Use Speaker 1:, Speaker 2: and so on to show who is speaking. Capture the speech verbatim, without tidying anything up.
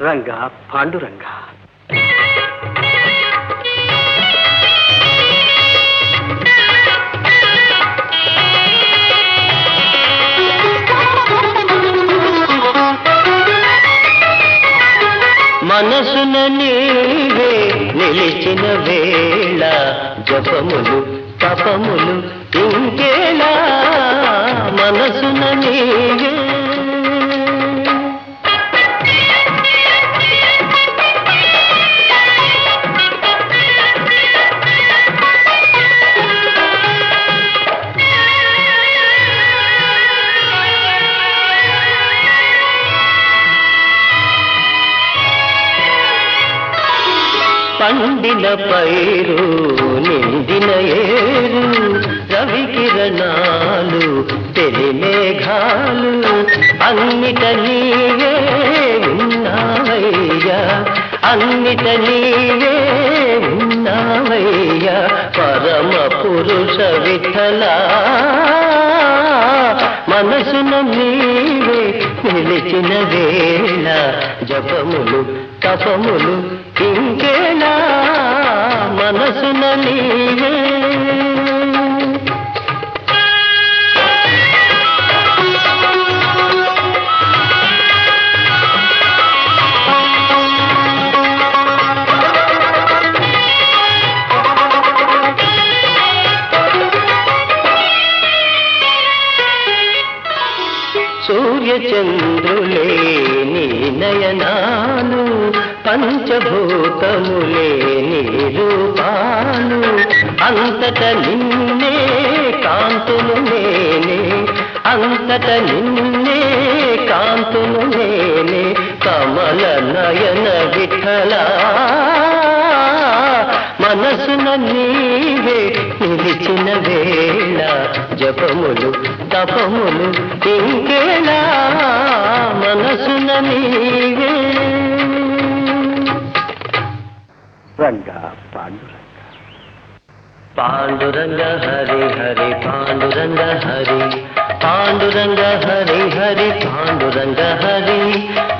Speaker 1: రంగా పాండురంగా.
Speaker 2: మనసున నీవే నిలిచిన వేళ జపములు తపములు ఇంకేలా మనసున నీవే. పండిన పైరు నిండిన ఏరు రవి కిరణాలు తెలి మేఘాలు అన్నిట నీవే ఉన్నావయ్యా, అన్నిట నీవే ఉన్నావయ్యా పరమ పురుష విఠలా. మనసున నీవే నిలిచిన వేళ జపములు తపములు ఇంకేలా మనసున నీవే. సూర్యచంద్రులే నీ నయనాలు పంచభూతములే నీ రూపాలు అంతట నిన్నే కాంతులు నేనే, అంతట నిన్నే కాంతులు నేనే కమల నయన విఠలా. మనసున నీవే నిలిచిన వేళ జపములు తపములు ఇంకేలా మనసున నీవే.
Speaker 1: రంగా పాండురంగ.
Speaker 2: పాండురంగ హరి హరి పాండురంగ హరి, పాండురంగ హరి హరి పాండురంగ హరి.